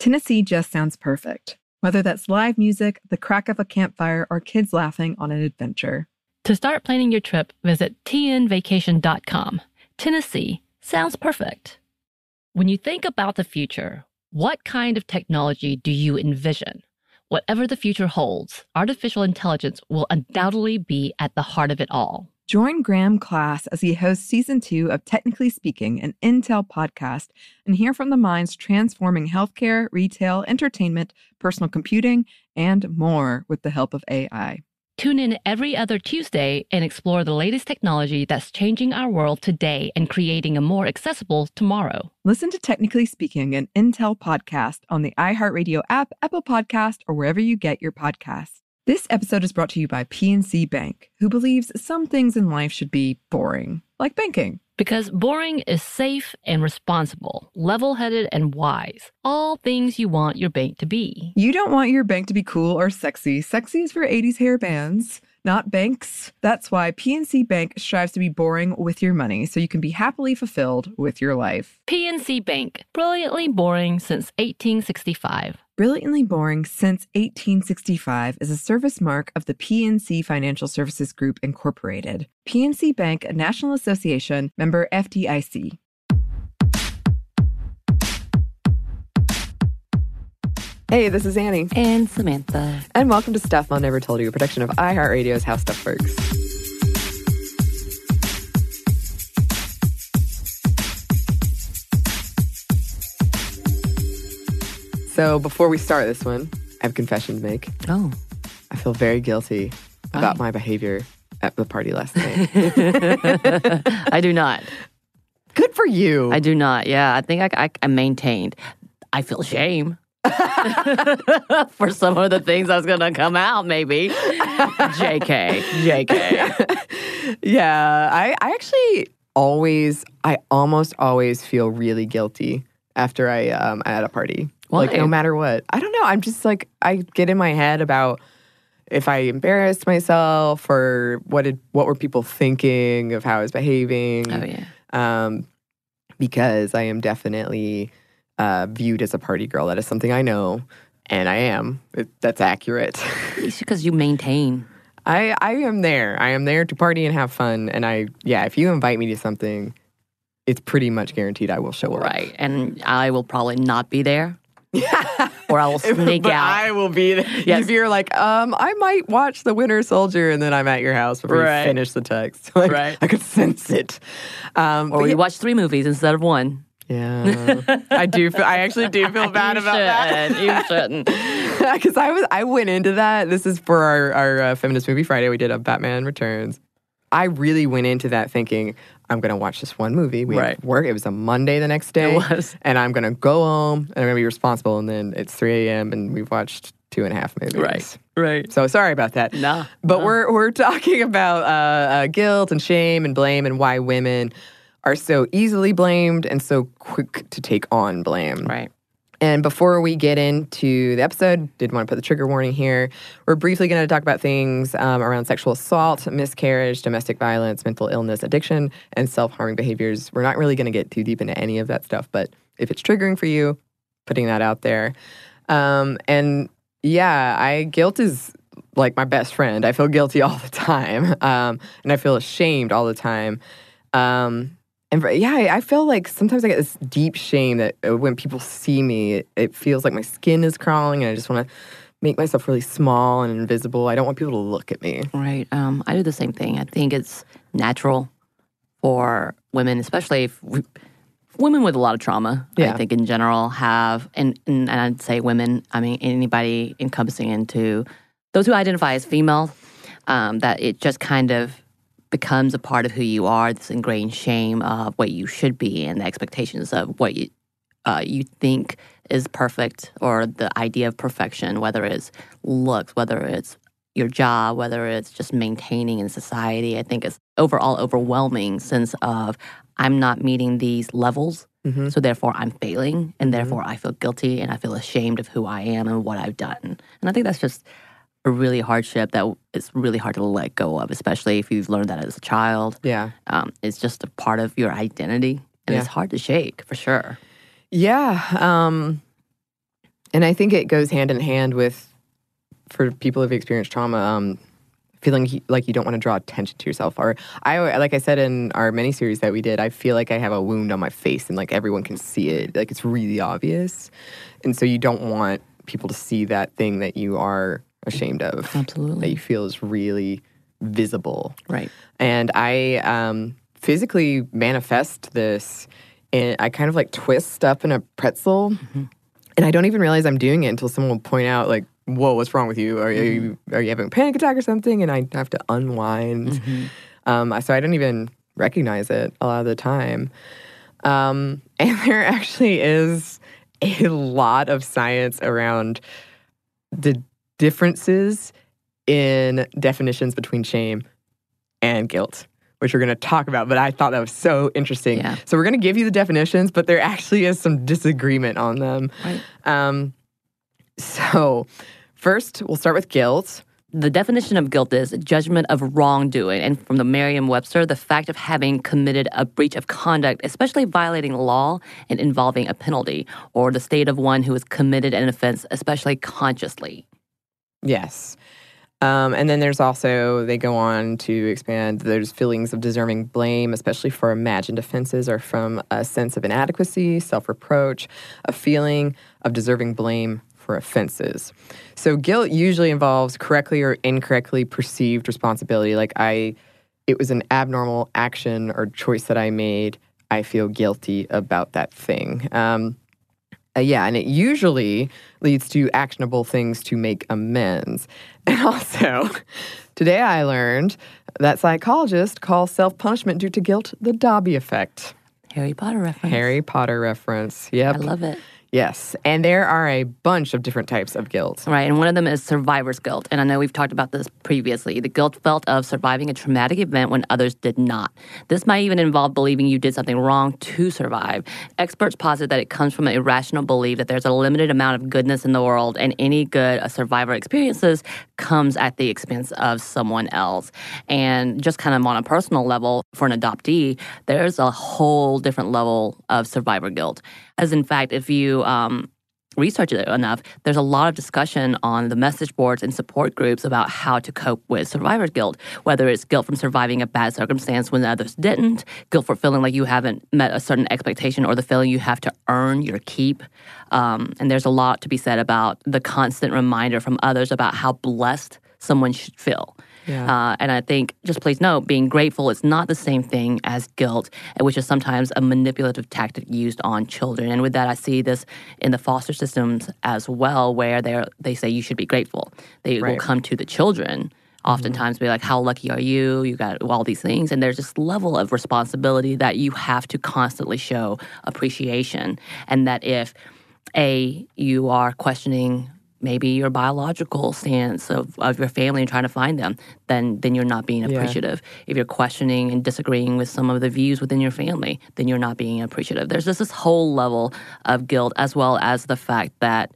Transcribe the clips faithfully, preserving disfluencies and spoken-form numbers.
Tennessee just sounds perfect. Whether that's live music, the crack of a campfire, or kids laughing on an adventure. To start planning your trip, visit T N vacation dot com. Tennessee sounds perfect. When you think about the future, what kind of technology do you envision? Whatever the future holds, artificial intelligence will undoubtedly be at the heart of it all. Join Graham Class as he hosts season two of Technically Speaking, an Intel podcast, and hear from the minds transforming healthcare, retail, entertainment, personal computing, and more with the help of A I. Tune in every other Tuesday and explore the latest technology that's changing our world today and creating a more accessible tomorrow. Listen to Technically Speaking, an Intel podcast on the iHeartRadio app, Apple Podcast, or wherever you get your podcasts. This episode is brought to you by P N C Bank, who believes some things in life should be boring, like banking. Because boring is safe and responsible, level-headed and wise. All things you want your bank to be. You don't want your bank to be cool or sexy. Sexy is for eighties hair bands, not banks. That's why P N C Bank strives to be boring with your money so you can be happily fulfilled with your life. P N C Bank, brilliantly boring since eighteen sixty-five. Brilliantly Boring Since eighteen sixty-five is a service mark of the P N C Financial Services Group, Incorporated. P N C Bank, a National Association, member F D I C. Hey, this is Annie. And Samantha. And welcome to Stuff Mom Never Told You, a production of iHeartRadio's How Stuff Works. So before we start this one, I have a confession to make. Oh. I feel very guilty about Why? my behavior at the party last night. I do not. Good for you. I do not. Yeah, I think I, I, I maintained. I feel shame for some of the things that's going to come out, maybe. J K. J K. Yeah, I, I actually always, I almost always feel really guilty after I um at a party. Why? Like, no matter what. I don't know. I'm just like, I get in my head about if I embarrassed myself or what did what were people thinking of how I was behaving. Oh, yeah. Um, because I am definitely uh, viewed as a party girl. That is something I know, and I am. It, that's accurate. It's because you maintain. I, I am there. I am there to party and have fun. And I, yeah, if you invite me to something, it's pretty much guaranteed I will show up. Right. And I will probably not be there. Or I will sneak but out. I will be there. Yes. If you're like, um, I might watch The Winter Soldier, and then I'm at your house before Right. you finish the text. Like, Right. I could sense it. Um, Or but we yeah, watch three movies instead of one. yeah. I do. Feel, I actually do feel bad You about that. shouldn't. You shouldn't. Because I was, I went into that. This is for our our uh, Feminist Movie Friday. We did a Batman Returns. I really went into that thinking, I'm going to watch this one movie. We Right. had work. It was a Monday the next day. It was. And I'm going to go home and I'm going to be responsible. And then it's three a.m. and we've watched two and a half movies. Right. Right. So sorry about that. Nah. But nah. we're we're talking about uh, uh, guilt and shame and blame and why women are so easily blamed and so quick to take on blame. Right. And before we get into the episode, did want to put the trigger warning here. We're briefly going to talk about things um, around sexual assault, miscarriage, domestic violence, mental illness, addiction, and self-harming behaviors. We're not really going to get too deep into any of that stuff, but if it's triggering for you, putting that out there. Um, and yeah, I guilt is like my best friend. I feel guilty all the time, um, and I feel ashamed all the time. Um, And for, yeah, I, I feel like sometimes I get this deep shame that uh, when people see me, it, it feels like my skin is crawling and I just want to make myself really small and invisible. I don't want people to look at me. Right. Um, I do the same thing. I think it's natural for women, especially if we, women with a lot of trauma, Yeah. I think in general have, and, and, and I'd say women, I mean, anybody encompassing into those who identify as female, um, that it just kind of becomes a part of who you are, this ingrained shame of what you should be and the expectations of what you uh, you think is perfect, or the idea of perfection, whether it's looks, whether it's your job, whether it's just maintaining in society. I think it's overall overwhelming sense of I'm not meeting these levels, Mm-hmm. so therefore I'm failing, and Mhm. therefore I feel guilty and I feel ashamed of who I am and what I've done. And I think that's just a really hardship that it's really hard to let go of, especially if you've learned that as a child. Yeah. Um, it's just a part of your identity, and Yeah. it's hard to shake, for sure. Yeah. Um, And I think it goes hand in hand with, for people who've experienced trauma, um, feeling he, like you don't want to draw attention to yourself. Or I, like I said in our miniseries that we did, I feel like I have a wound on my face and like everyone can see it. Like it's really obvious. And so you don't want people to see that thing that you are ashamed of. Absolutely. That you feel is really visible. Right. And I um, physically manifest this. And I kind of like twist up in a pretzel. Mm-hmm. And I don't even realize I'm doing it until someone will point out, like, whoa, what's wrong with you? Are, mm-hmm. are you are you having a panic attack or something? And I have to unwind. Mm-hmm. Um, so I don't even recognize it a lot of the time. Um, and there actually is a lot of science around the differences in definitions between shame and guilt, which we're going to talk about, but I thought that was so interesting. Yeah. So we're going to give you the definitions, but there actually is some disagreement on them. Right. Um, so first, we'll start with guilt. The definition of guilt is judgment of wrongdoing. And from the Merriam-Webster, the fact of having committed a breach of conduct, especially violating law and involving a penalty, or the state of one who has committed an offense, especially consciously. Yes. Um, and then there's also, they go on to expand, there's feelings of deserving blame, especially for imagined offenses or from a sense of inadequacy, self-reproach, a feeling of deserving blame for offenses. So guilt usually involves correctly or incorrectly perceived responsibility. Like I, it was an abnormal action or choice that I made. I feel guilty about that thing. Um, Uh, yeah, and it usually leads to actionable things to make amends. And also, today I learned that psychologists call self-punishment due to guilt the Dobby effect. Harry Potter reference. Harry Potter reference, yep. I love it. Yes, and there are a bunch of different types of guilt. Right, and one of them is survivor's guilt. And I know we've talked about this previously. The guilt felt of surviving a traumatic event when others did not. This might even involve believing you did something wrong to survive. Experts posit that it comes from an irrational belief that there's a limited amount of goodness in the world, and any good a survivor experiences comes at the expense of someone else. And just kind of on a personal level, for an adoptee, there's a whole different level of survivor guilt. As in fact, if you um, research it enough, there's a lot of discussion on the message boards and support groups about how to cope with survivor's guilt, whether it's guilt from surviving a bad circumstance when others didn't, guilt for feeling like you haven't met a certain expectation, or the feeling you have to earn your keep. Um, and there's a lot to be said about the constant reminder from others about how blessed someone should feel. Yeah. Uh, and I think, just please note, being grateful is not the same thing as guilt, which is sometimes a manipulative tactic used on children. And with that, I see this in the foster systems as well, where they they say you should be grateful. They Right. will come to the children, oftentimes be like, how lucky are you? You got all these things. And there's this level of responsibility that you have to constantly show appreciation. And that if, A, you are questioning maybe your biological stance of, of your family and trying to find them, then then you're not being appreciative. Yeah. If you're questioning and disagreeing with some of the views within your family, then you're not being appreciative. There's just this whole level of guilt, as well as the fact that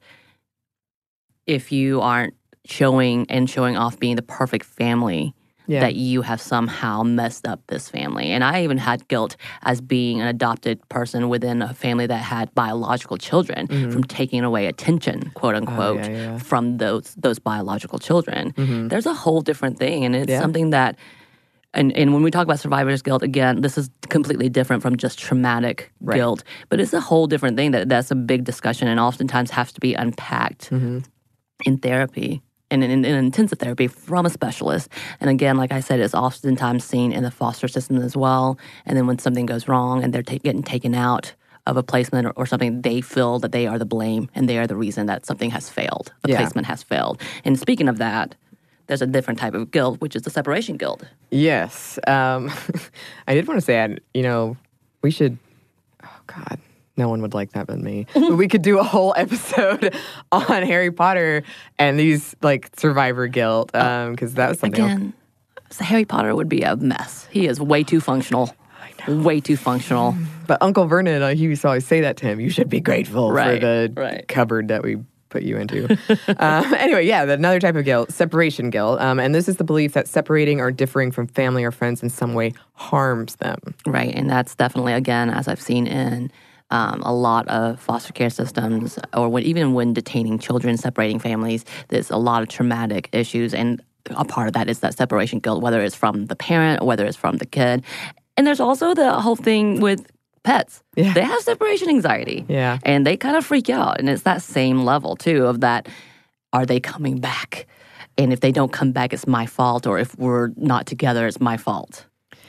if you aren't showing and showing off being the perfect family, yeah. that you have somehow messed up this family. And I even had guilt as being an adopted person within a family that had biological children mm-hmm. from taking away attention, quote unquote, oh, yeah, yeah. from those those biological children. Mm-hmm. There's a whole different thing. And it's yeah. something that, and, and when we talk about survivor's guilt, again, this is completely different from just traumatic right. guilt. But it's a whole different thing that that's a big discussion and oftentimes has to be unpacked mm-hmm. in therapy. In, in, in intensive therapy from a specialist. And again, like I said, it's oftentimes seen in the foster system as well. And then when something goes wrong and they're ta- getting taken out of a placement or, or something, they feel that they are the blame and they are the reason that something has failed. The yeah. placement has failed. And speaking of that, there's a different type of guilt, which is the separation guilt. Yes. Um, I did want to say, you know, we should, oh God, no one would like that but me. But we could do a whole episode on Harry Potter and these, like, survivor guilt, um, because that was something Again, else. So Harry Potter would be a mess. He is way too functional. I know. Way too functional. But Uncle Vernon, uh, he used to always say that to him. You should be grateful right, for the right. cupboard that we put you into. um, anyway, yeah, another type of guilt, separation guilt. Um, and this is the belief that separating or differing from family or friends in some way harms them. Right, and that's definitely, again, as I've seen in Um, a lot of foster care systems, or when, even when detaining children, separating families, there's a lot of traumatic issues. And a part of that is that separation guilt, whether it's from the parent or whether it's from the kid. And there's also the whole thing with pets. Yeah. They have separation anxiety. Yeah. And they kind of freak out. And it's that same level, too, of that, are they coming back? And if they don't come back, it's my fault. Or if we're not together, it's my fault.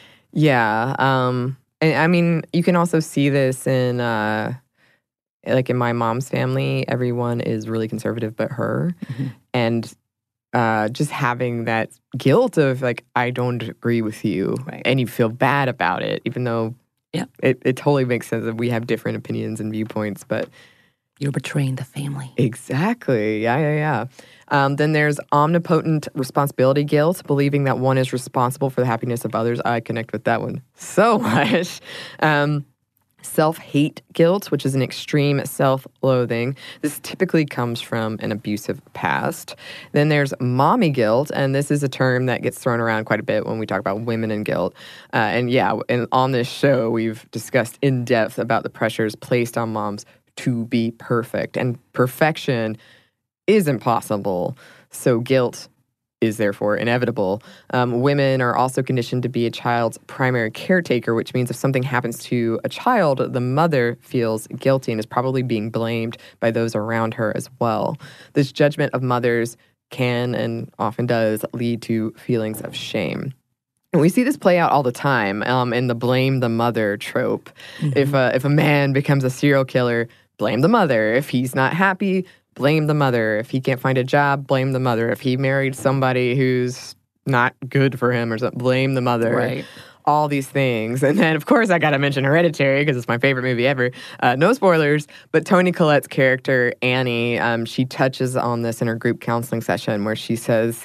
Yeah. Um, and I mean, you can also see this in, uh, like in my mom's family, everyone is really conservative but her. Mm-hmm. And uh, just having that guilt of like, I don't agree with you. Right. And you feel bad about it, even though yeah. it, it totally makes sense that we have different opinions and viewpoints. But you're betraying the family. Exactly. Yeah, yeah, yeah. Um, then there's omnipotent responsibility guilt, believing that one is responsible for the happiness of others. I connect with that one so much. Um, self-hate guilt, which is an extreme self-loathing. This typically comes from an abusive past. Then there's mommy guilt, and this is a term that gets thrown around quite a bit when we talk about women and guilt. Uh, and yeah, and on this show, we've discussed in depth about the pressures placed on moms to be perfect. And perfection is impossible, so guilt is therefore inevitable. Um, women are also conditioned to be a child's primary caretaker, which means if something happens to a child, the mother feels guilty and is probably being blamed by those around her as well. This judgment of mothers can and often does lead to feelings of shame. And we see this play out all the time um, in the blame the mother trope. Mm-hmm. If, a, if a man becomes a serial killer, blame the mother. If he's not happy, blame the mother. If he can't find a job, blame the mother. If he married somebody who's not good for him or something, blame the mother. Right. All these things. And then, of course, I got to mention Hereditary because it's my favorite movie ever. Uh, no spoilers, but Toni Collette's character, Annie, um, she touches on this in her group counseling session where she says,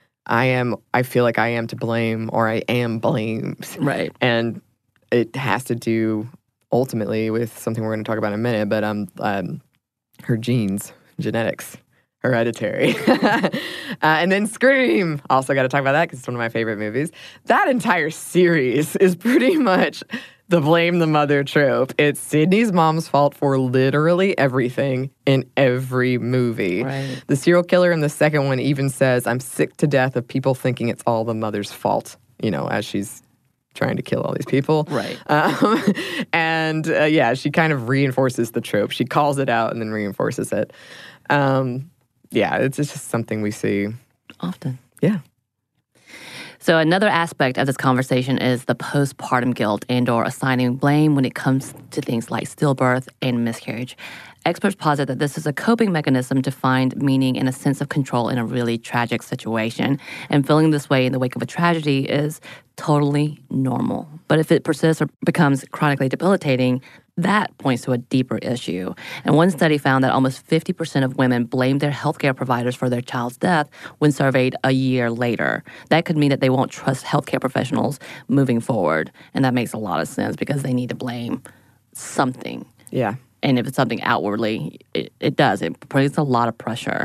I am, I feel like I am to blame or I am blamed. Right. And it has to do ultimately with something we're going to talk about in a minute, but um, um her genes, genetics, Hereditary. uh, and then Scream. Also got to talk about that because it's one of my favorite movies. That entire series is pretty much the blame the mother trope. It's Sydney's mom's fault for literally everything in every movie. Right. The serial killer in the second one even says, I'm sick to death of people thinking it's all the mother's fault, you know, as she's trying to kill all these people. Right. Um, and uh, yeah, she kind of reinforces the trope. She calls it out and then reinforces it. Um, yeah, it's just something we see often. Yeah. So another aspect of this conversation is the postpartum guilt and or assigning blame when it comes to things like stillbirth and miscarriage. Experts posit that this is a coping mechanism to find meaning and a sense of control in a really tragic situation. And feeling this way in the wake of a tragedy is totally normal. But if it persists or becomes chronically debilitating, that points to a deeper issue. And one study found that almost fifty percent of women blamed their healthcare providers for their child's death when surveyed a year later. That could mean that they won't trust healthcare professionals moving forward. And that makes a lot of sense because they need to blame something. Yeah. And if it's something outwardly, it, it does. It puts a lot of pressure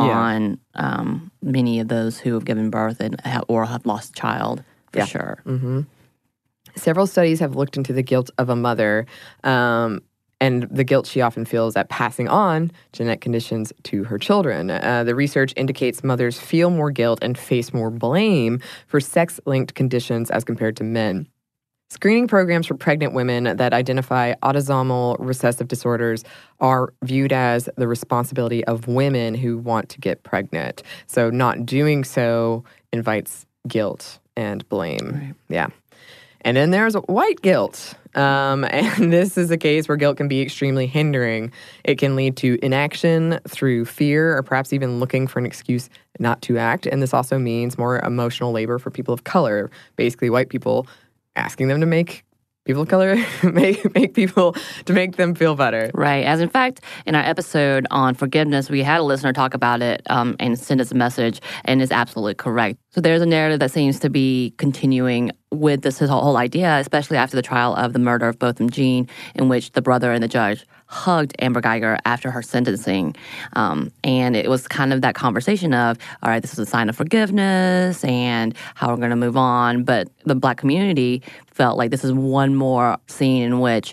on yeah. um, many of those who have given birth and ha- or have lost a child, for yeah. sure. Mm-hmm. Several studies have looked into the guilt of a mother um, and the guilt she often feels at passing on genetic conditions to her children. Uh, the research indicates mothers feel more guilt and face more blame for sex-linked conditions as compared to men. Screening programs for pregnant women that identify autosomal recessive disorders are viewed as the responsibility of women who want to get pregnant. So not doing so invites guilt and blame. Right. Yeah. And then there's white guilt. Um, and this is a case where guilt can be extremely hindering. It can lead to inaction through fear or perhaps even looking for an excuse not to act. And this also means more emotional labor for people of color, basically white people, asking them to make people of color, make make people, to make them feel better. Right. As in fact, in our episode on forgiveness, we had a listener talk about it um, and send us a message, and is absolutely correct. So there's a narrative that seems to be continuing with this whole idea, especially after the trial of the murder of Botham Jean, in which the brother and the judge hugged Amber Geiger after her sentencing. Um, and it was kind of that conversation of, all right, this is a sign of forgiveness and how we're going to move on. But the Black community felt like this is one more scene in which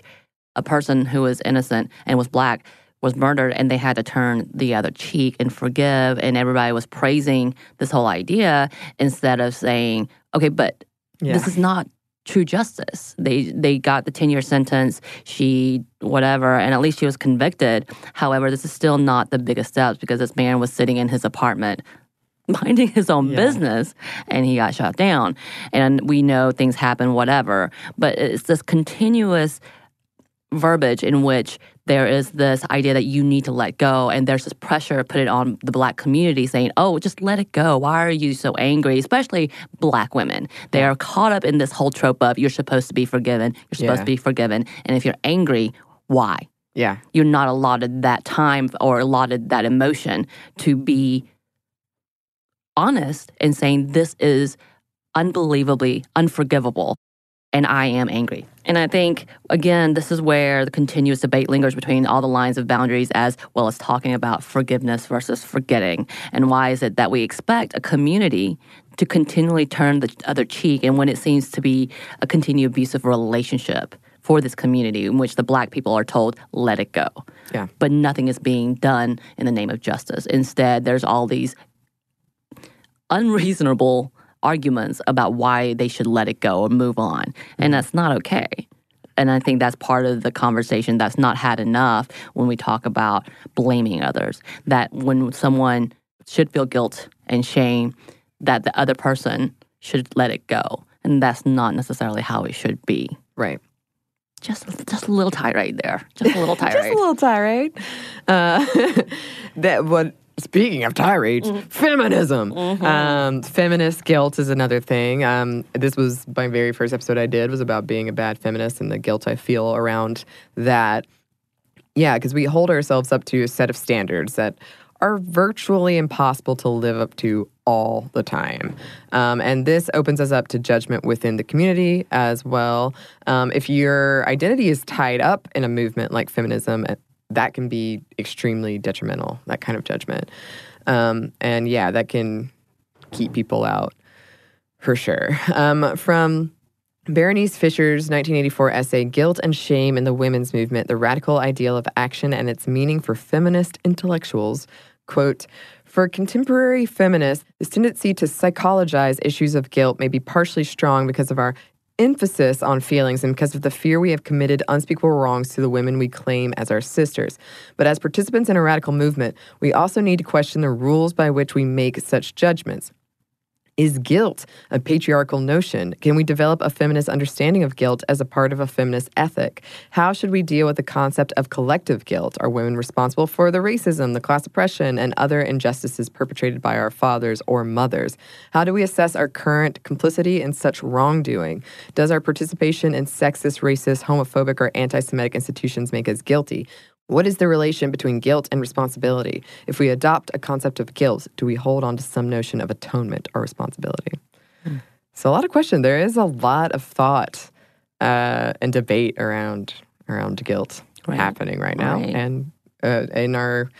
a person who was innocent and was black was murdered, and they had to turn the other cheek and forgive, and everybody was praising this whole idea instead of saying, okay, but yeah. this is not true justice. They they got the ten-year sentence, she whatever, and at least she was convicted. However, this is still not the biggest steps because this man was sitting in his apartment minding his own yeah. business, and he got shot down. And we know things happen, whatever, but it's this continuous verbiage in which there is this idea that you need to let go, and there's this pressure to put it on the black community saying, oh, just let it go. Why are you so angry? Especially black women. They are caught up in this whole trope of you're supposed to be forgiven, you're supposed yeah. to be forgiven, and if you're angry, why? Yeah. You're not allotted that time or allotted that emotion to be honest and saying this is unbelievably unforgivable, and I am angry. And I think, again, this is where the continuous debate lingers between all the lines of boundaries as well as talking about forgiveness versus forgetting. And why is it that we expect a community to continually turn the other cheek, and when it seems to be a continued abusive relationship for this community in which the black people are told, let it go. Yeah. But nothing is being done in the name of justice. Instead, there's all these unreasonable arguments about why they should let it go or move on. And that's not okay. And I think that's part of the conversation that's not had enough when we talk about blaming others. That when someone should feel guilt and shame, that the other person should let it go. And that's not necessarily how it should be. Right. Just, just a little tirade there. Just a little tirade. Just a little tirade. Uh, that what... Speaking of tirades, mm-hmm. feminism. Mm-hmm. Um, feminist guilt is another thing. Um, this was my very first episode I did was about being a bad feminist and the guilt I feel around that. Yeah, because we hold ourselves up to a set of standards that are virtually impossible to live up to all the time. Um, and this opens us up to judgment within the community as well. Um, if your identity is tied up in a movement like feminism, that can be extremely detrimental, that kind of judgment. Um, and yeah, that can keep people out for sure. Um, from Berenice Fisher's nineteen eighty-four essay, Guilt and Shame in the Women's Movement, the Radical Ideal of Action and Its Meaning for Feminist Intellectuals, quote, for contemporary feminists, this tendency to psychologize issues of guilt may be partially strong because of our emphasis on feelings and because of the fear we have committed unspeakable wrongs to the women we claim as our sisters. But as participants in a radical movement, we also need to question the rules by which we make such judgments. Is guilt a patriarchal notion? Can we develop a feminist understanding of guilt as a part of a feminist ethic? How should we deal with the concept of collective guilt? Are women responsible for the racism, the class oppression, and other injustices perpetrated by our fathers or mothers? How do we assess our current complicity in such wrongdoing? Does our participation in sexist, racist, homophobic, or anti-Semitic institutions make us guilty? What is the relation between guilt and responsibility? If we adopt a concept of guilt, do we hold on to some notion of atonement or responsibility? Mm. So a lot of questions. There is a lot of thought uh, and debate around around guilt right. happening right now. Right. And uh, in our,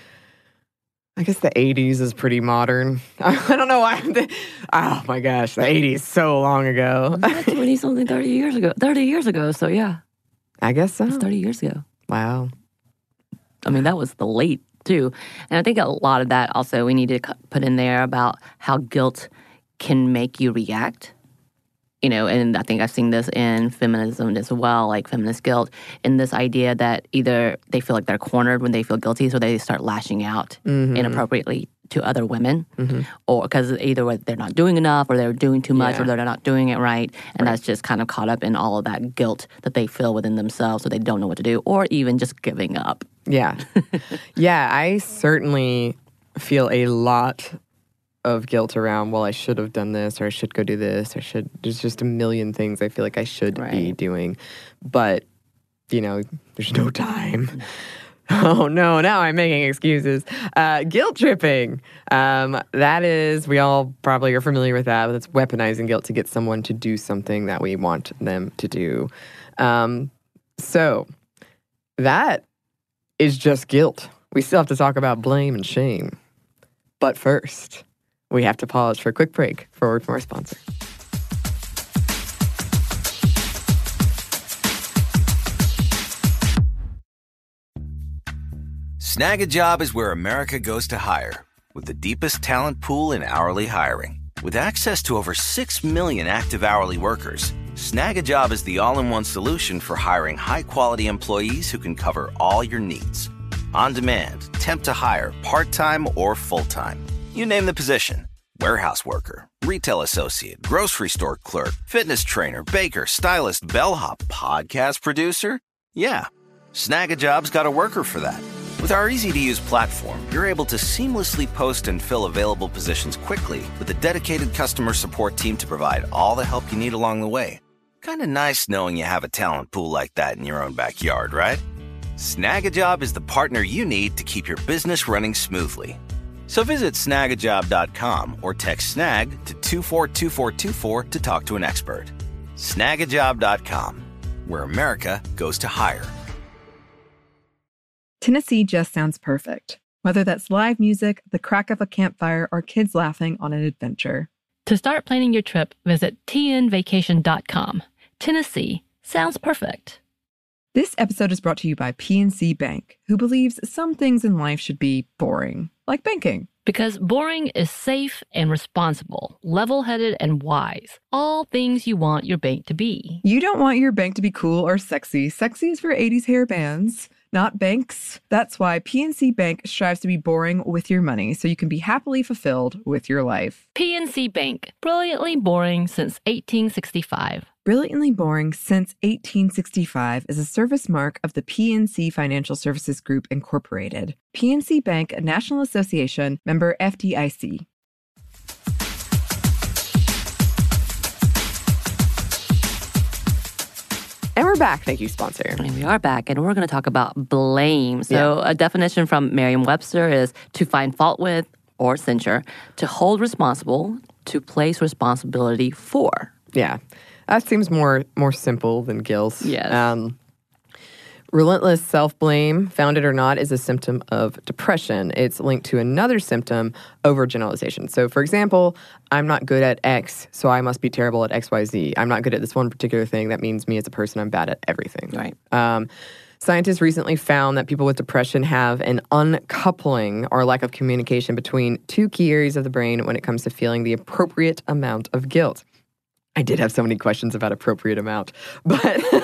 I guess the eighties is pretty modern. I don't know why. I'm the, oh my gosh, the eighties, so long ago. twenty-something, thirty years ago. thirty years ago, so yeah. I guess so. It's thirty years ago. Wow. I mean, that was the late, too. And I think a lot of that also we need to put in there about how guilt can make you react. You know, and I think I've seen this in feminism as well, like feminist guilt, in this idea that either they feel like they're cornered when they feel guilty, so they start lashing out mm-hmm. inappropriately to other women, mm-hmm. or because either they're not doing enough, or they're doing too much, yeah. or they're not doing it right, and right. that's just kind of caught up in all of that guilt that they feel within themselves, so they don't know what to do, or even just giving up. Yeah. yeah, I certainly feel a lot of guilt around, well, I should have done this, or I should go do this, or should, there's just a million things I feel like I should right. be doing. But, you know, there's no time. Oh, no, now I'm making excuses. Uh, guilt tripping. Um, that is, we all probably are familiar with that, but it's weaponizing guilt to get someone to do something that we want them to do. Um, so, that is just guilt. We still have to talk about blame and shame. But first, we have to pause for a quick break for a word from our sponsor. Snag a Job is where America goes to hire, with the deepest talent pool in hourly hiring. With access to over six million active hourly workers, Snag a Job is the all-in-one solution for hiring high-quality employees who can cover all your needs. On demand, temp to hire, part-time or full-time. You name the position. Warehouse worker, retail associate, grocery store clerk, fitness trainer, baker, stylist, bellhop, podcast producer. Yeah, Snag a Job's got a worker for that. With our easy-to-use platform, you're able to seamlessly post and fill available positions quickly with a dedicated customer support team to provide all the help you need along the way. Kind of nice knowing you have a talent pool like that in your own backyard, right? Snag a Job is the partner you need to keep your business running smoothly. So visit snag a job dot com or text SNAG to two four two four two four to talk to an expert. snag a job dot com, where America goes to hire. Tennessee just sounds perfect, whether that's live music, the crack of a campfire, or kids laughing on an adventure. To start planning your trip, visit t n vacation dot com. Tennessee sounds perfect. This episode is brought to you by P N C Bank, who believes some things in life should be boring, like banking. Because boring is safe and responsible, level-headed and wise. All things you want your bank to be. You don't want your bank to be cool or sexy. Sexy is for eighties hair bands, not banks. That's why P N C Bank strives to be boring with your money so you can be happily fulfilled with your life. P N C Bank, brilliantly boring since eighteen sixty-five. Brilliantly Boring Since eighteen sixty-five is a service mark of the P N C Financial Services Group, Incorporated. P N C Bank, a National Association, member F D I C. And we're back. Thank you, sponsor. And we are back, and we're going to talk about blame. So yeah. A definition from Merriam-Webster is to find fault with or censure, to hold responsible, to place responsibility for. Yeah. That seems more more simple than guilt. Yes. Um, relentless self-blame, founded or not, is a symptom of depression. It's linked to another symptom, overgeneralization. So, for example, I'm not good at X, so I must be terrible at X Y Z. I'm not good at this one particular thing. That means me as a person, I'm bad at everything. Right. Um, scientists recently found that people with depression have an uncoupling or lack of communication between two key areas of the brain when it comes to feeling the appropriate amount of guilt. I did have so many questions about appropriate amount, but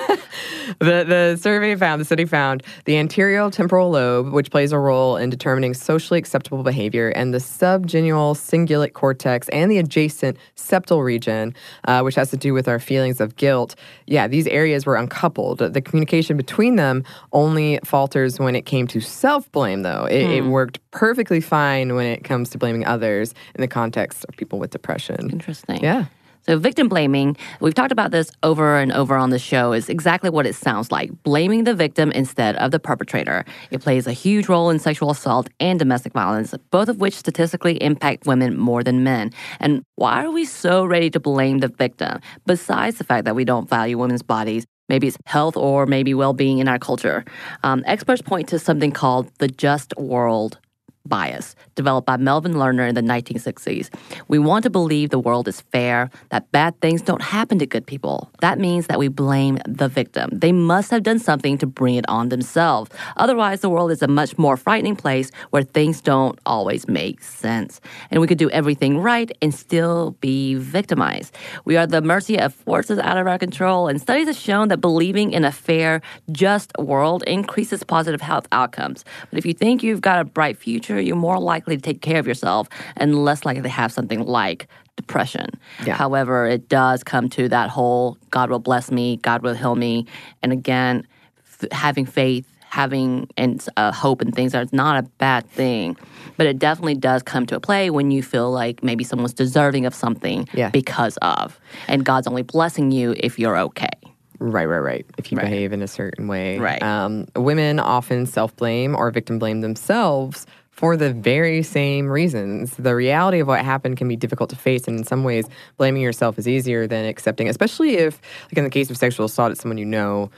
the the survey found, the study found, the anterior temporal lobe, which plays a role in determining socially acceptable behavior, and the subgenual cingulate cortex and the adjacent septal region, uh, which has to do with our feelings of guilt. Yeah, these areas were uncoupled. The communication between them only falters when it came to self-blame, though. It, hmm. it worked perfectly fine when it comes to blaming others in the context of people with depression. Interesting. Yeah. So victim blaming, we've talked about this over and over on the show, is exactly what it sounds like, blaming the victim instead of the perpetrator. It plays a huge role in sexual assault and domestic violence, both of which statistically impact women more than men. And why are we so ready to blame the victim? Besides the fact that we don't value women's bodies, maybe it's health or maybe well-being in our culture. Um, experts point to something called the just world bias, developed by Melvin Lerner in the nineteen sixties. We want to believe the world is fair, that bad things don't happen to good people. That means that we blame the victim. They must have done something to bring it on themselves. Otherwise, the world is a much more frightening place where things don't always make sense. And we could do everything right and still be victimized. We are at the mercy of forces out of our control, and studies have shown that believing in a fair, just world increases positive health outcomes. But if you think you've got a bright future, you're more likely to take care of yourself and less likely to have something like depression. Yeah. However, it does come to that whole God will bless me, God will heal me. And again, f- having faith, having and uh, hope and things are not a bad thing. But it definitely does come to a play when you feel like maybe someone's deserving of something yeah. because of. And God's only blessing you if you're okay. Right, right, right. If you Right. behave in a certain way. Right. Um, women often self-blame or victim blame themselves for the very same reasons. The reality of what happened can be difficult to face, and in some ways, blaming yourself is easier than accepting, especially if, like in the case of sexual assault, it's someone you know.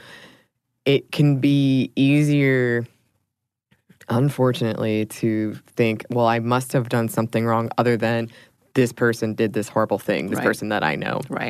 It can be easier, unfortunately, to think, well, I must have done something wrong other than this person did this horrible thing, this Right. person that I know. Right.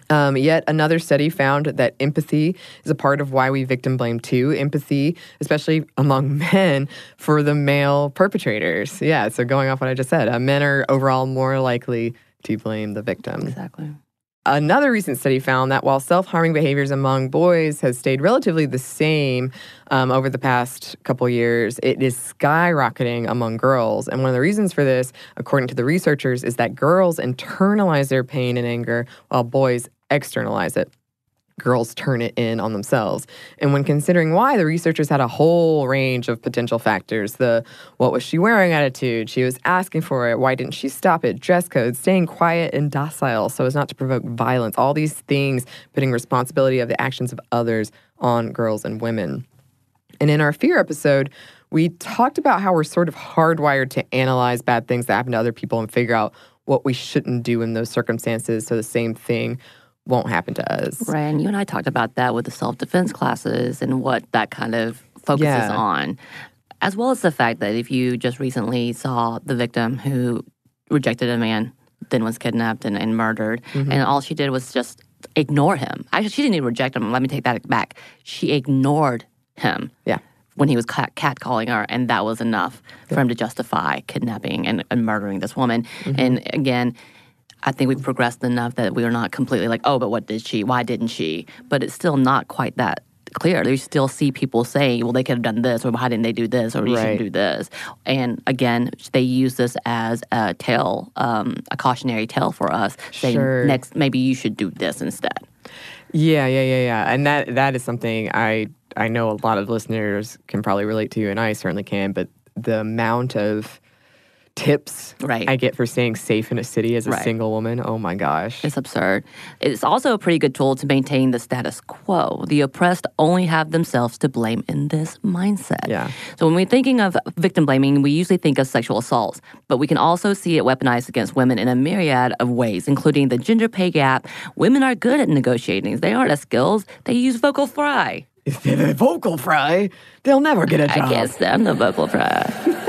Um, yet another study found that empathy is a part of why we victim blame too. Empathy, especially among men, for the male perpetrators. Yeah, so going off what I just said, uh, men are overall more likely to blame the victim. Exactly. Another recent study found that while self-harming behaviors among boys has stayed relatively the same um, over the past couple years, it is skyrocketing among girls. And one of the reasons for this, according to the researchers, is that girls internalize their pain and anger while boys externalize it. Girls turn it in on themselves. And when considering why, the researchers had a whole range of potential factors. The what was she wearing attitude, she was asking for it, why didn't she stop it, dress code, staying quiet and docile so as not to provoke violence. All these things putting responsibility of the actions of others on girls and women. And in our fear episode, we talked about how we're sort of hardwired to analyze bad things that happen to other people and figure out what we shouldn't do in those circumstances so the same thing won't happen to us. Right, and you and I talked about that with the self-defense classes and what that kind of focuses Yeah. on, as well as the fact that if you just recently saw the victim who rejected a man, then was kidnapped and, and murdered, Mm-hmm. and all she did was just ignore him. Actually, she didn't even reject him. Let me take that back. She ignored him. Yeah. When he was cat- catcalling her, and that was enough for him to justify kidnapping and, and murdering this woman. Mm-hmm. And again, I think we've progressed enough that we are not completely like, oh, but what did she? Why didn't she? But it's still not quite that clear. You still see people saying, well, they could have done this, or why didn't they do this, or you Right. shouldn't do this. And again, they use this as a tale, um, a cautionary tale for us, saying Sure. next, maybe you should do this instead. Yeah, yeah, yeah, yeah. And that that is something I I know a lot of listeners can probably relate to, and I certainly can, but the amount of tips Right. I get for staying safe in a city as a Right. single woman, oh my gosh. It's absurd. It's also a pretty good tool to maintain the status quo. The oppressed only have themselves to blame in this mindset. Yeah. So when we're thinking of victim blaming, we usually think of sexual assaults, but we can also see it weaponized against women in a myriad of ways, including the gender pay gap. Women are good at negotiating. They aren't as skilled. They use vocal fry. If they're the vocal fry, they'll never get a job. I can't stand the vocal fry.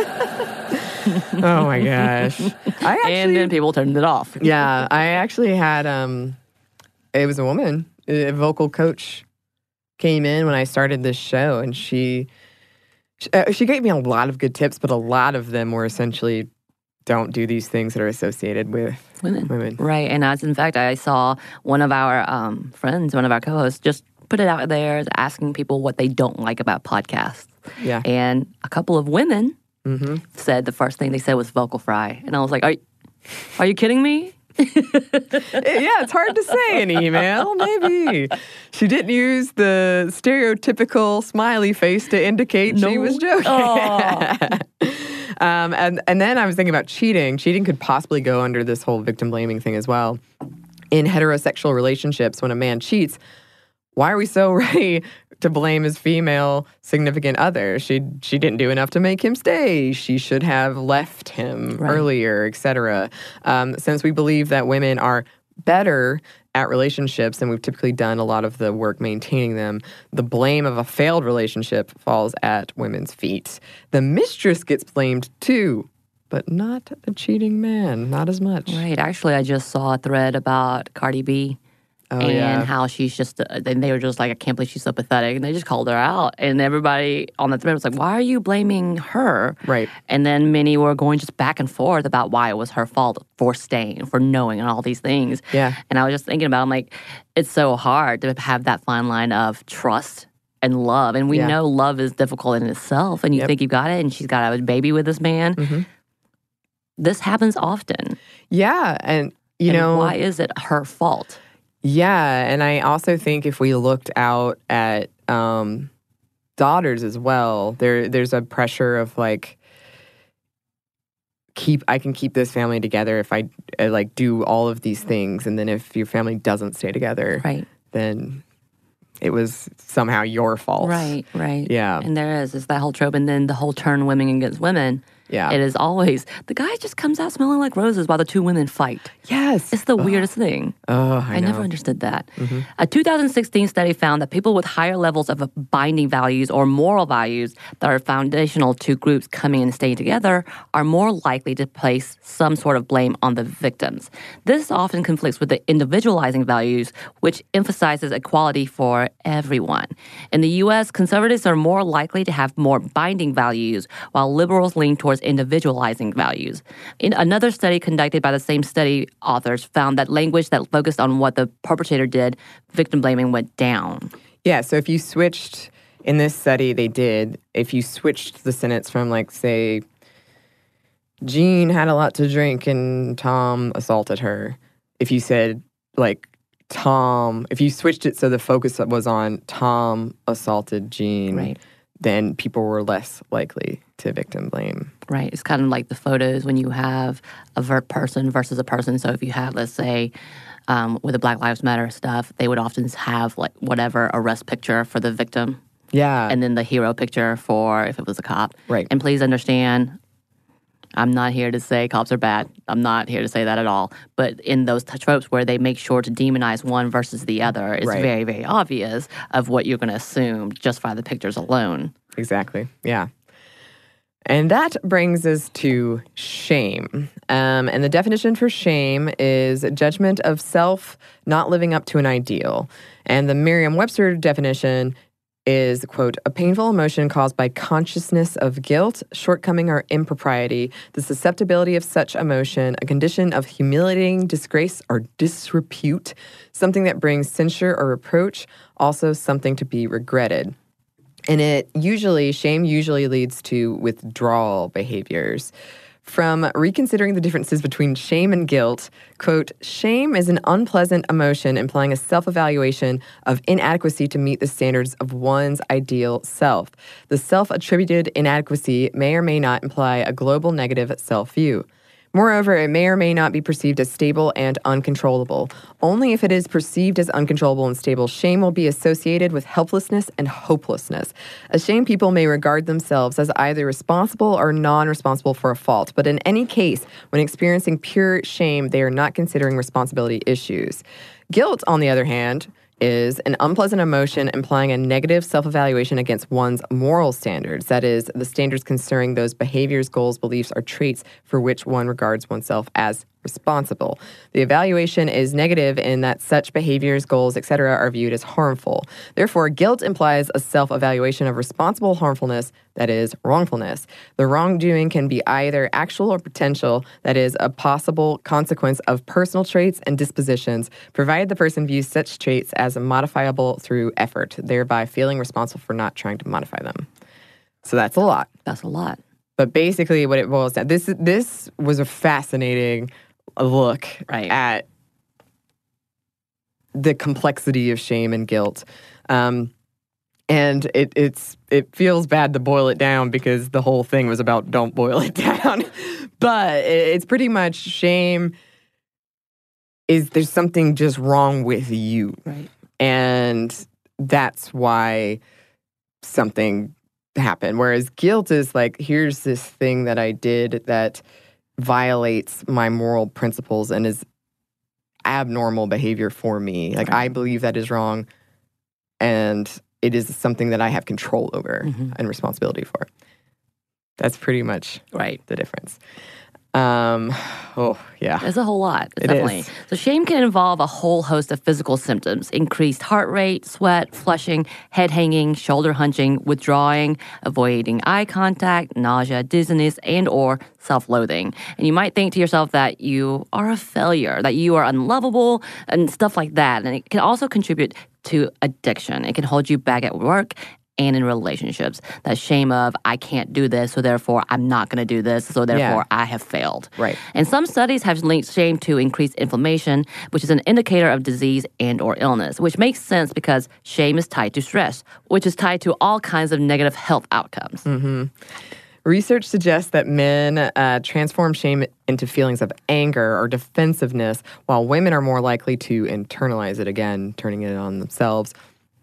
Oh my gosh. I actually, and then people turned it off. yeah, I actually had, um, it was a woman, a vocal coach came in when I started this show, and she, she, uh, she gave me a lot of good tips, but a lot of them were essentially don't do these things that are associated with Women. women. Right. And as in fact, I saw one of our um, friends, one of our co-hosts, just put it out there asking people what they don't like about podcasts. Yeah. And a couple of women Mm-hmm. said the first thing they said was vocal fry. And I was like, are, are you kidding me? Yeah, it's hard to say in email, maybe. She didn't use the stereotypical smiley face to indicate she No. was joking. Aw. um, and, and then I was thinking about cheating. Cheating could possibly go under this whole victim blaming thing as well. In heterosexual relationships, when a man cheats, why are we so ready to blame his female significant other? She she didn't do enough to make him stay. She should have left him Right. earlier, et cetera. Um, since we believe that women are better at relationships and we've typically done a lot of the work maintaining them, the blame of a failed relationship falls at women's feet. The mistress gets blamed too, but not the cheating man, not as much. Right. Actually, I just saw a thread about Cardi B. Oh, and yeah. how she's just, uh, and they were just like, I can't believe she's so pathetic. And they just called her out. And everybody on the thread was like, why are you blaming her? Right. And then many were going just back and forth about why it was her fault for staying, for knowing, and all these things. Yeah. And I was just thinking about, I'm like, it's so hard to have that fine line of trust and love. And we Yeah. know love is difficult in itself. And you Yep. think you've got it, and she's got a baby with this man. Mm-hmm. This happens often. Yeah, and you And know why is it her fault? Yeah, and I also think if we looked out at um, daughters as well, there there's a pressure of like keep I can keep this family together if I uh, like do all of these things, and then if your family doesn't stay together, Right. then it was somehow your fault. Right, right. Yeah. And there is, it's that whole trope. And then the whole turn women against women. Yeah. It is always, the guy just comes out smelling like roses while the two women fight. Yes. It's the weirdest thing. Oh, I, I know. never understood that. A two thousand sixteen study found that people with higher levels of binding values or moral values that are foundational to groups coming and staying together are more likely to place some sort of blame on the victims. This often conflicts with the individualizing values, which emphasizes equality for everyone. In the U S, conservatives are more likely to have more binding values, while liberals lean towards individualizing values. In another study conducted by the same study authors found that language that focused on what the perpetrator did, victim blaming went down. Yeah, so if you switched, in this study they did, if you switched the sentence from, like, say, Jean had a lot to drink and Tom assaulted her, if you said, like, Tom, if you switched it so the focus was on Tom assaulted Jean, Right. then people were less likely to victim blame. Right. It's kind of like the photos when you have a ver- person versus a person. So if you have, let's say, um, with the Black Lives Matter stuff, they would often have like whatever arrest picture for the victim Yeah. and then the hero picture for if it was a cop. Right. And please understand, I'm not here to say cops are bad. I'm not here to say that at all. But in those t- tropes where they make sure to demonize one versus the other, it's Right. very, very obvious of what you're going to assume just by the pictures alone. Exactly. Yeah. And that brings us to shame. Um, and the definition for shame is judgment of self not living up to an ideal. And the Merriam-Webster definition is, quote, a painful emotion caused by consciousness of guilt, shortcoming, or impropriety, the susceptibility of such emotion, a condition of humiliating disgrace or disrepute, something that brings censure or reproach, also something to be regretted. And it usually, shame usually leads to withdrawal behaviors. From reconsidering the differences between shame and guilt, quote, shame is an unpleasant emotion implying a self-evaluation of inadequacy to meet the standards of one's ideal self. The self-attributed inadequacy may or may not imply a global negative self-view. Moreover, it may or may not be perceived as stable and uncontrollable. Only if it is perceived as uncontrollable and stable, shame will be associated with helplessness and hopelessness. Ashamed people may regard themselves as either responsible or non-responsible for a fault, but in any case, when experiencing pure shame, they are not considering responsibility issues. Guilt, on the other hand, is an unpleasant emotion implying a negative self-evaluation against one's moral standards. That is, the standards concerning those behaviors, goals, beliefs, or traits for which one regards oneself as responsible. The evaluation is negative in that such behaviors, goals, et cetera are viewed as harmful. Therefore, guilt implies a self-evaluation of responsible harmfulness, that is, wrongfulness. The wrongdoing can be either actual or potential, that is, a possible consequence of personal traits and dispositions, provided the person views such traits as modifiable through effort, thereby feeling responsible for not trying to modify them. So that's a lot. That's a lot. But basically what it boils down, this this was a fascinating look Right. at the complexity of shame and guilt. Um, and it it's it feels bad to boil it down because the whole thing was about don't boil it down. But it, it's pretty much shame is there's something just wrong with you. Right. And that's why something happened. Whereas guilt is like, here's this thing that I did that violates my moral principles and is abnormal behavior for me. Like, Right. I believe that is wrong, and it is something that I have control over Mhm. and responsibility for. That's pretty much Right. the difference. Um, oh, yeah. It's a whole lot. It's It definitely. is. So shame can involve a whole host of physical symptoms: increased heart rate, sweat, flushing, head hanging, shoulder hunching, withdrawing, avoiding eye contact, nausea, dizziness, and or self-loathing. And you might think to yourself that you are a failure, that you are unlovable, and stuff like that. And it can also contribute to addiction. It can hold you back at work and in relationships. That shame of, I can't do this, so therefore I'm not going to do this, so therefore I have failed. Right. And some studies have linked shame to increased inflammation, which is an indicator of disease and or illness, which makes sense because shame is tied to stress, which is tied to all kinds of negative health outcomes. Mm-hmm. Research suggests that men uh, transform shame into feelings of anger or defensiveness, while women are more likely to internalize it, again, turning it on themselves.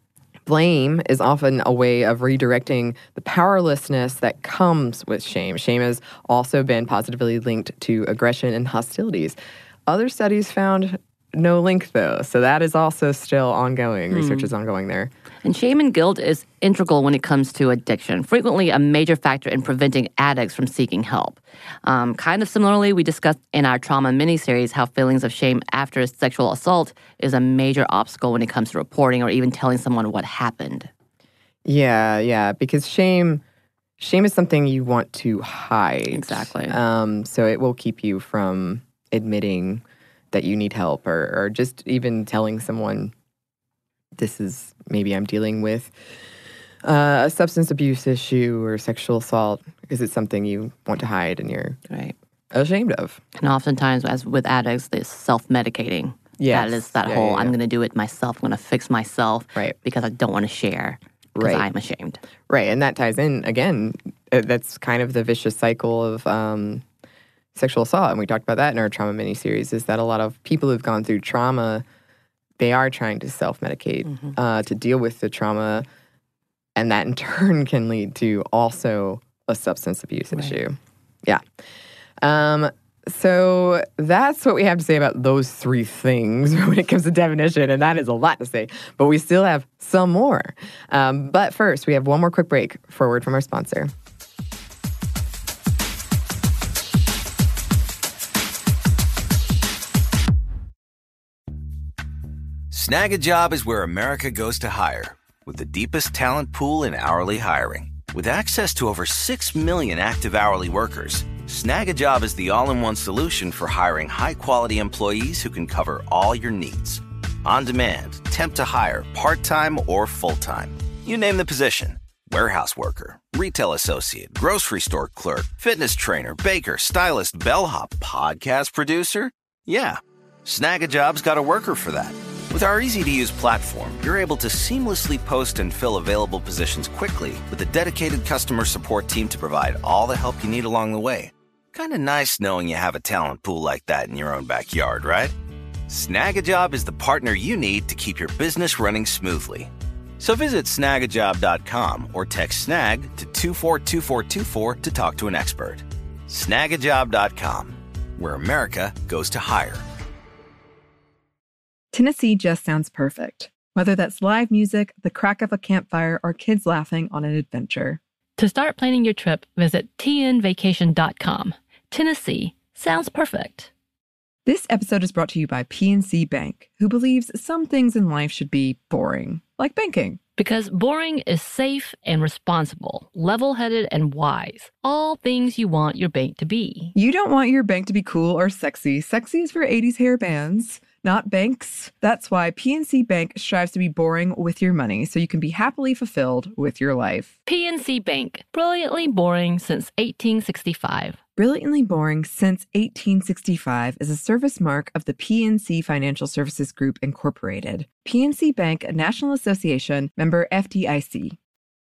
Blame is often a way of redirecting the powerlessness that comes with shame. Shame has also been positively linked to aggression and hostilities. Other studies found no link, though, so that is also still ongoing. Hmm. Research is ongoing there. And shame and guilt is integral when it comes to addiction, frequently a major factor in preventing addicts from seeking help. Um, kind of similarly, we discussed in our trauma miniseries how feelings of shame after sexual assault is a major obstacle when it comes to reporting or even telling someone what happened. Yeah, yeah, because shame, shame is something you want to hide. Exactly. Um, so it will keep you from admitting that you need help, or, or just even telling someone, this is, maybe I'm dealing with uh, a substance abuse issue or sexual assault, because it's something you want to hide and you're right. ashamed of. And oftentimes, as with addicts, there's self-medicating. Yes. That is that yeah, whole, yeah, yeah. I'm going to do it myself, I'm going to fix myself right. because I don't want to share, because right. I'm ashamed. Right, and that ties in, again, uh, that's kind of the vicious cycle of um, sexual assault, and we talked about that in our trauma miniseries, is that a lot of people who've gone through trauma, they are trying to self-medicate mm-hmm. uh, to deal with the trauma, and that in turn can lead to also a substance abuse right. issue. Yeah. Um, so that's what we have to say about those three things when it comes to definition, and that is a lot to say, but we still have some more. Um, but first, we have one more quick break for a word from our sponsor. Snag a Job is where America goes to hire, with the deepest talent pool in hourly hiring. With access to over six million active hourly workers, Snag a Job is the all-in-one solution for hiring high-quality employees who can cover all your needs. On demand, temp to hire, part-time or full-time. You name the position. Warehouse worker, retail associate, grocery store clerk, fitness trainer, baker, stylist, bellhop, podcast producer. Yeah, Snag a Job's got a worker for that. With our easy-to-use platform, you're able to seamlessly post and fill available positions quickly with a dedicated customer support team to provide all the help you need along the way. Kind of nice knowing you have a talent pool like that in your own backyard, right? Snag a Job is the partner you need to keep your business running smoothly. So visit snag a job dot com or text SNAG to two four two four two four to talk to an expert. snag a job dot com, where America goes to hire. Tennessee just sounds perfect, whether that's live music, the crack of a campfire, or kids laughing on an adventure. To start planning your trip, visit t n vacation dot com. Tennessee sounds perfect. This episode is brought to you by P N C Bank, who believes some things in life should be boring, like banking. Because boring is safe and responsible, level-headed and wise. All things you want your bank to be. You don't want your bank to be cool or sexy. Sexy is for eighties hair bands, not banks. That's why P N C Bank strives to be boring with your money, so you can be happily fulfilled with your life. P N C Bank, brilliantly boring since eighteen sixty-five. Brilliantly Boring Since eighteen sixty-five is a service mark of the P N C Financial Services Group, Incorporated. P N C Bank, a National Association, member F D I C.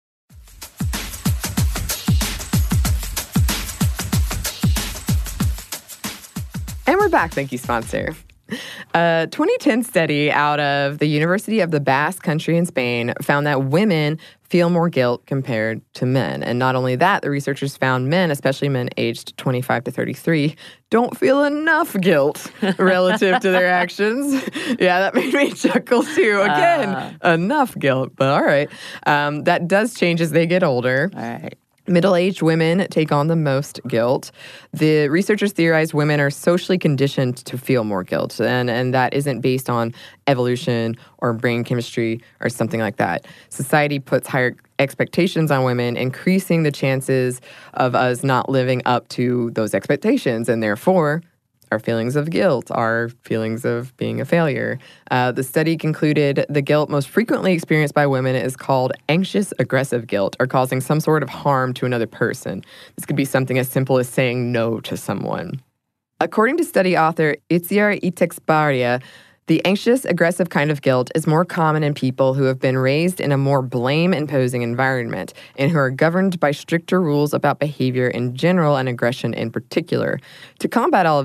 And we're back. Thank you, sponsor. A twenty ten study out of the University of the Basque Country in Spain found that women feel more guilt compared to men. And not only that, the researchers found men, especially men aged twenty-five to thirty-three, don't feel enough guilt relative to their actions. Yeah, that made me chuckle too. Again, uh, enough guilt, but all right. Um, that does change as they get older. All right. Middle-aged women take on the most guilt. The researchers theorize women are socially conditioned to feel more guilt, and, and that isn't based on evolution or brain chemistry or something like that. Society puts higher expectations on women, increasing the chances of us not living up to those expectations, and therefore our feelings of guilt, our feelings of being a failure. Uh, the study concluded the guilt most frequently experienced by women is called anxious aggressive guilt, or causing some sort of harm to another person. This could be something as simple as saying no to someone. According to study author Itziar Itexbaria, the anxious aggressive kind of guilt is more common in people who have been raised in a more blame-imposing environment and who are governed by stricter rules about behavior in general and aggression in particular. To combat all of this,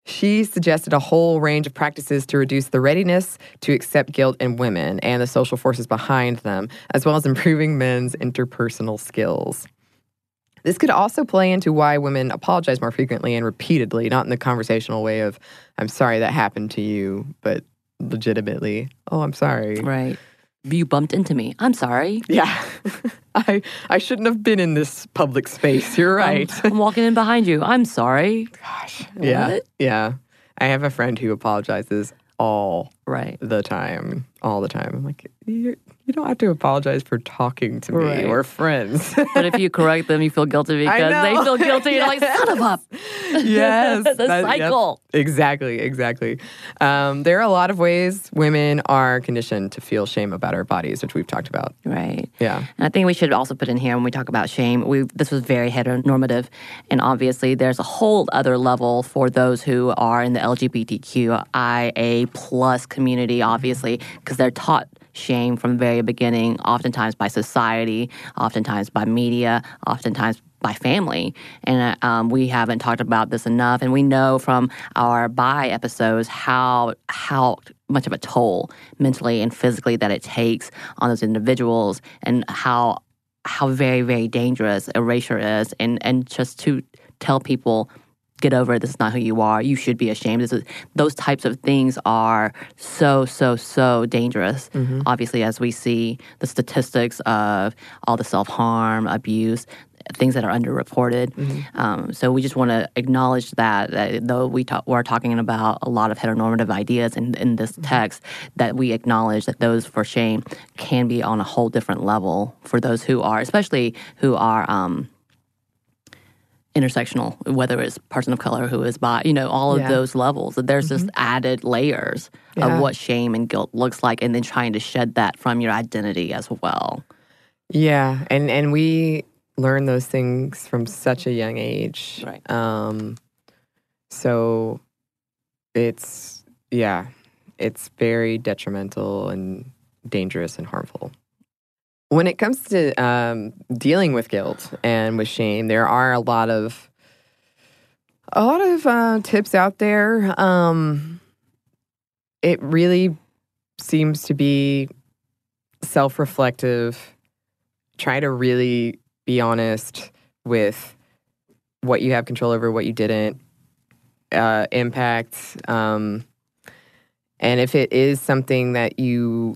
She suggested a whole range of practices to reduce the readiness to accept guilt in women and the social forces behind them, as well as improving men's interpersonal skills. This could also play into why women apologize more frequently and repeatedly, not in the conversational way of, I'm sorry that happened to you, but legitimately, oh, I'm sorry. Right. You bumped into me. I'm sorry. Yeah. I I shouldn't have been in this public space. You're right. I'm, I'm walking in behind you. I'm sorry. Gosh. Yeah. What? Yeah. I have a friend who apologizes all Right. the time. All the time. I'm like, you you don't have to apologize for talking to me. Right. We're friends. But if you correct them, you feel guilty I because they know. feel guilty. You're like, son of a... Yes. the that- yep. cycle. Exactly, exactly. Um, there are a lot of ways women are conditioned to feel shame about our bodies, which we've talked about. Right. Yeah. And I think we should also put in here when we talk about shame, we this was very heteronormative. And obviously there's a whole other level for those who are in the L G B T Q I A plus community, obviously, because they're taught shame from the very beginning, oftentimes by society, oftentimes by media, oftentimes by family. And uh, um, we haven't talked about this enough. And we know from our bi episodes how how much of a toll mentally and physically that it takes on those individuals, and how how very, very dangerous erasure is. And, and just to tell people, get over it, this is not who you are, you should be ashamed. This is, those types of things are so, so, so dangerous. Mm-hmm. Obviously, as we see the statistics of all the self-harm, abuse, things that are underreported. Mm-hmm. Um, so we just want to acknowledge that, that though we talk, we're talking about a lot of heteronormative ideas in, in this Mm-hmm. text, that we acknowledge that those for shame can be on a whole different level for those who are, especially who are um, intersectional, whether it's person of color who is bi, you know, all of Yeah. those levels. There's just added layers Yeah. of what shame and guilt looks like, and then trying to shed that from your identity as well. Yeah, and and we learn those things from such a young age. Right. Um, so it's, yeah, it's very detrimental and dangerous and harmful. When it comes to um, dealing with guilt and with shame, there are a lot of a lot of uh, tips out there. Um, it really seems to be self-reflective. Try to really be honest with what you have control over, what you didn't. Uh, impact. Um, and if it is something that you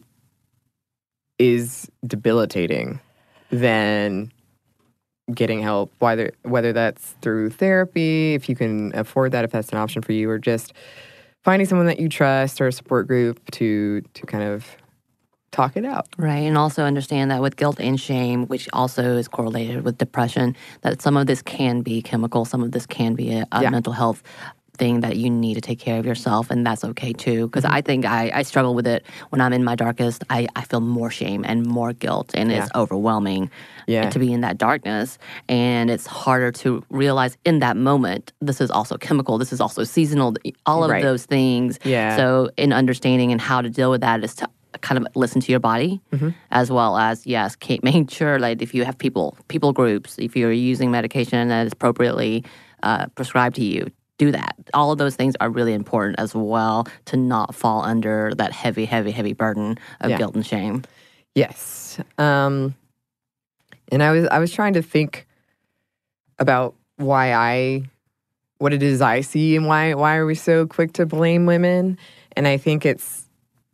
is debilitating, then getting help, whether whether that's through therapy, if you can afford that, if that's an option for you, or just finding someone that you trust or a support group to to kind of talk it out. Right, and also understand that with guilt and shame, which also is correlated with depression, that some of this can be chemical, some of this can be a, a Yeah. mental health thing that you need to take care of yourself, and that's okay too. Because I think I, I struggle with it when I'm in my darkest. I, I feel more shame and more guilt, and Yeah. it's overwhelming Yeah. to be in that darkness. And it's harder to realize in that moment, this is also chemical, this is also seasonal, all of Right. those things. Yeah. So in understanding and how to deal with that is to kind of listen to your body, Mm-hmm. as well as, yes, keep making sure, like, if you have people, people groups, if you're using medication that is appropriately uh, prescribed to you, do that. All of those things are really important as well, to not fall under that heavy, heavy, heavy burden of Yeah. guilt and shame. Yes. Um, and I was I was trying to think about why I, what it is I see, and why why are we so quick to blame women? And I think it's,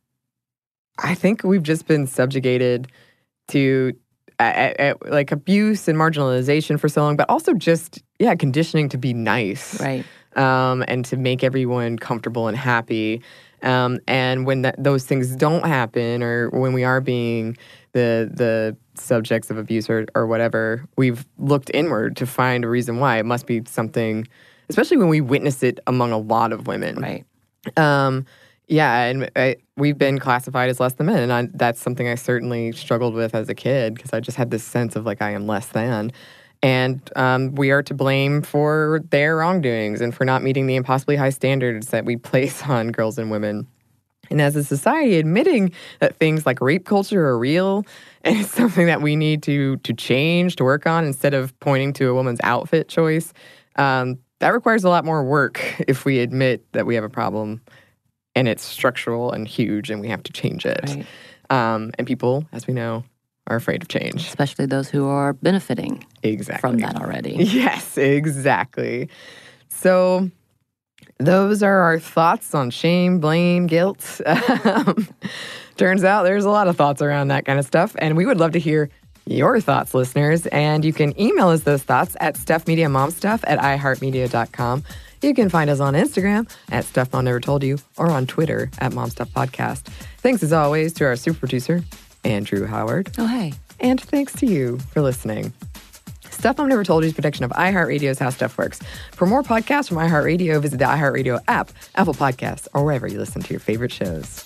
I think we've just been subjugated to uh, uh, like abuse and marginalization for so long, but also just yeah, conditioning to be nice. Right. Um, and to make everyone comfortable and happy. Um, and when that, those things don't happen, or when we are being the the subjects of abuse or, or whatever, we've looked inward to find a reason why. It must be something, especially when we witness it among a lot of women. Right. Um, yeah, and I, we've been classified as less than men, and I, that's something I certainly struggled with as a kid, because I just had this sense of like I am less than. And um, we are to blame for their wrongdoings and for not meeting the impossibly high standards that we place on girls and women. And as a society, admitting that things like rape culture are real and it's something that we need to to change, to work on, instead of pointing to a woman's outfit choice, um, that requires a lot more work if we admit that we have a problem and it's structural and huge and we have to change it. Right. Um, and people, as we know, are afraid of change. Especially those who are benefiting Exactly. from that already. Yes, exactly. So those are our thoughts on shame, blame, guilt. Um, turns out there's a lot of thoughts around that kind of stuff, and we would love to hear your thoughts, listeners. And you can email us those thoughts at stuffmediamomstuff at i heart media dot com. You can find us on Instagram at Stuff Mom Never Told You or on Twitter at MomStuffPodcast. Thanks, as always, to our super producer, Andrew Howard. Oh, hey. And thanks to you for listening. Stuff Mom Never Told You is a production of iHeartRadio's How Stuff Works. For more podcasts from iHeartRadio, visit the iHeartRadio app, Apple Podcasts, or wherever you listen to your favorite shows.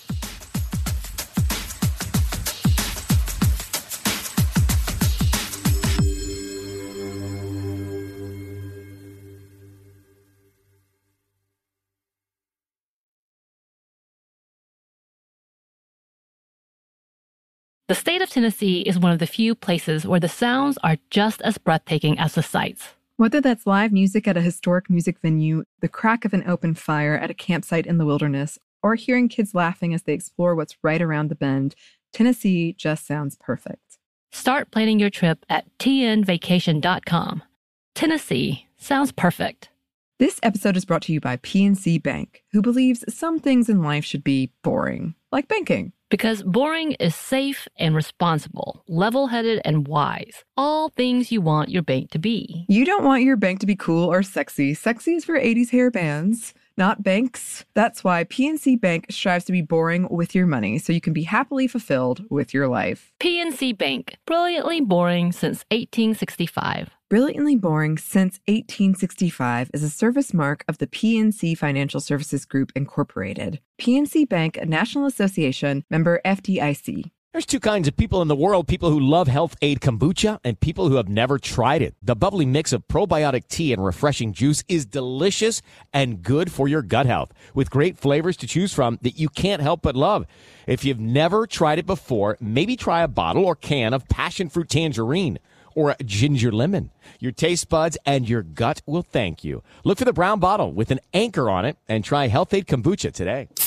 The state of Tennessee is one of the few places where the sounds are just as breathtaking as the sights. Whether that's live music at a historic music venue, the crack of an open fire at a campsite in the wilderness, or hearing kids laughing as they explore what's right around the bend, Tennessee just sounds perfect. Start planning your trip at t n vacation dot com. Tennessee sounds perfect. This episode is brought to you by P N C Bank, who believes some things in life should be boring, like banking. Because boring is safe and responsible, level-headed and wise. All things you want your bank to be. You don't want your bank to be cool or sexy. Sexy is for eighties hair bands, not banks. That's why P N C Bank strives to be boring with your money so you can be happily fulfilled with your life. P N C Bank, brilliantly boring since eighteen sixty-five. Brilliantly Boring Since eighteen sixty-five is a service mark of the P N C Financial Services Group, Incorporated. P N C Bank, a National Association, member F D I C. There's two kinds of people in the world, people who love Health Aid Kombucha and people who have never tried it. The bubbly mix of probiotic tea and refreshing juice is delicious and good for your gut health, with great flavors to choose from that you can't help but love. If you've never tried it before, maybe try a bottle or can of passion fruit tangerine or ginger lemon. Your taste buds and your gut will thank you. Look for the brown bottle with an anchor on it and try Health Aid Kombucha today.